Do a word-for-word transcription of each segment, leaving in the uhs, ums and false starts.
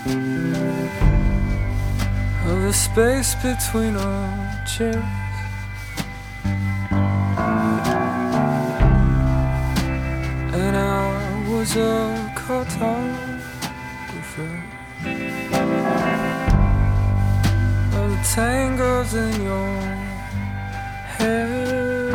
of the space between our chairs. And I was a cartographer of the tangles in your hair.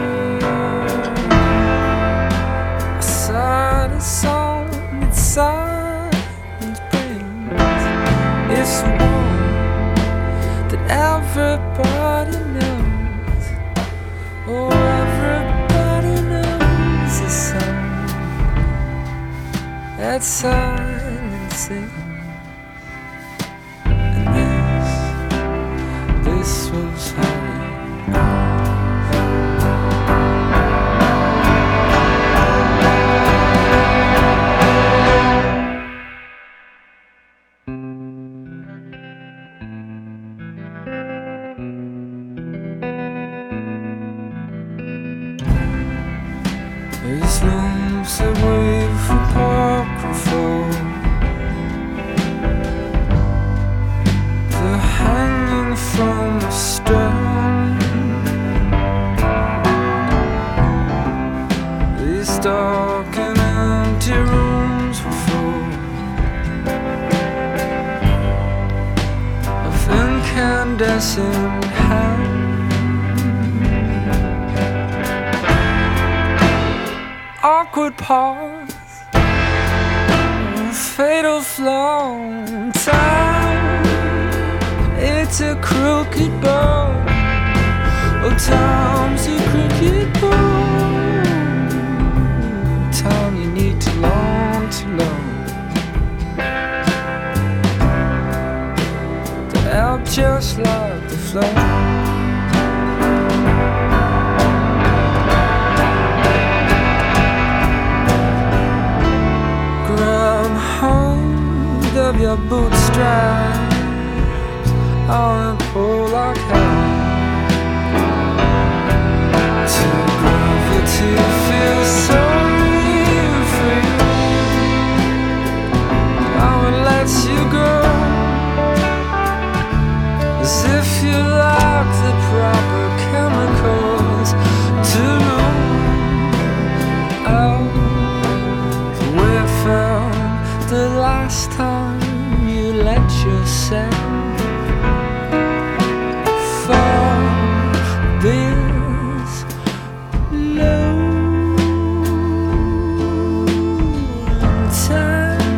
I sighed a song that silence brings. It's one that everybody knows. Oh, everybody knows the song that silence sings. And this, this was how it There's rooms that wait for apocryphal. They're hanging from the stone. These dark and empty rooms were full of incandescent hands. Awkward pause, fatal flaw in time. It's a crooked bow. Oh, time's a crooked bow. Time you need to long, to long. To ebb just like the flow. Of your bootstraps, I'll pull like hell to gravity feels so free. I would let you go as if you lacked the proper chemicals to know out the way it felt the last time you let yourself fall this low. Time,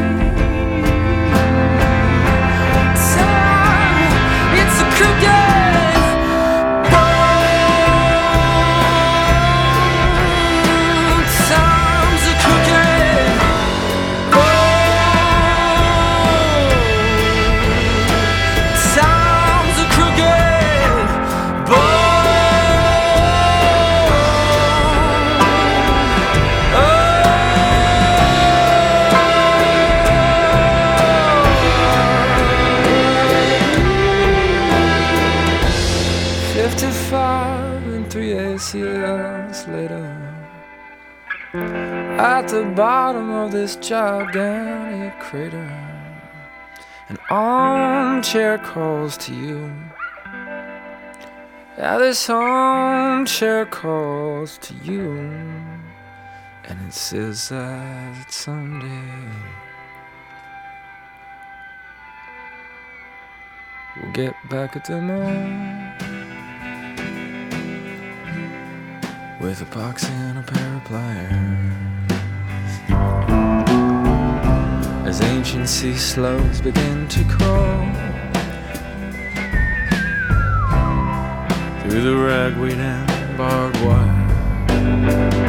time, it's a crooked bow. Time's a crooked fifty-five and three eighths years later, at the bottom of this gigantic crater, an armchair calls to you. Yeah, this armchair calls to you, and it says that someday we'll get back at them all with epoxy and a pair of pliers. As ancient sea slugs begin to crawl through the ragweed and barbed wire.